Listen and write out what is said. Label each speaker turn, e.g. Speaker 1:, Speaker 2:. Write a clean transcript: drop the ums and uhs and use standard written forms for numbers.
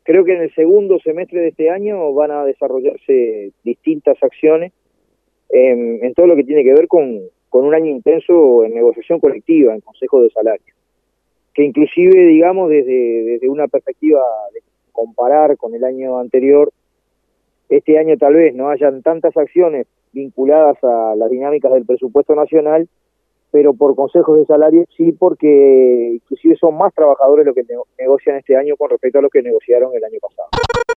Speaker 1: Creo que en el segundo semestre de este año van a desarrollarse distintas acciones en todo lo que tiene que ver con un año intenso en negociación colectiva, en consejos de salario, que inclusive, digamos, desde una perspectiva de comparar con el año anterior, este año tal vez no hayan tantas acciones vinculadas a las dinámicas del presupuesto nacional, pero por consejos de salario sí, porque inclusive son más trabajadores los que negocian este año con respecto a los que negociaron el año pasado.